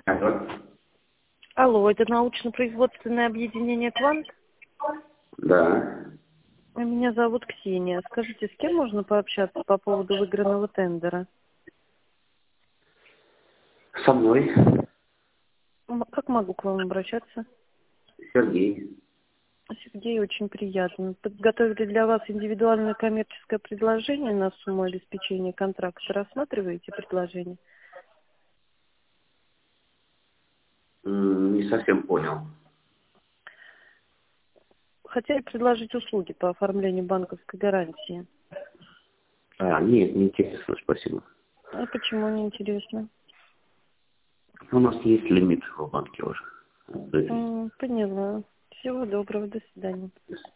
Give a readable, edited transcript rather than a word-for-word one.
Алло. Алло, это научно-производственное объединение «Квант»? Да. Меня зовут Ксения. Скажите, с кем можно пообщаться по поводу выигранного тендера? Со мной. Как могу к вам обращаться? Сергей. Сергей, очень приятно. Подготовили для вас индивидуальное коммерческое предложение на сумму обеспечения контракта. Рассматриваете предложение? Не совсем понял. Хотели предложить услуги по оформлению банковской гарантии. Нет, не интересно, спасибо. А почему не интересно? У нас есть лимит в банке уже. Поняла. Всего доброго, до свидания.